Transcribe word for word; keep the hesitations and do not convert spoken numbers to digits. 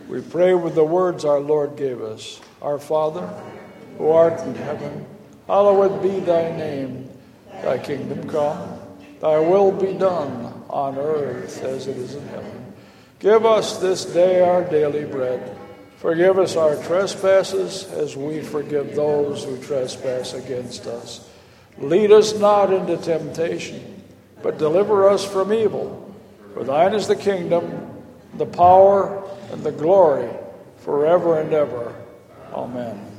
We pray with the words our Lord gave us. Our Father, who art in heaven, hallowed be thy name. Thy kingdom come, thy will be done on earth as it is in heaven. Give us this day our daily bread. Forgive us our trespasses as we forgive those who trespass against us. Lead us not into temptation, but deliver us from evil. For thine is the kingdom, the power, and the glory forever and ever. Amen.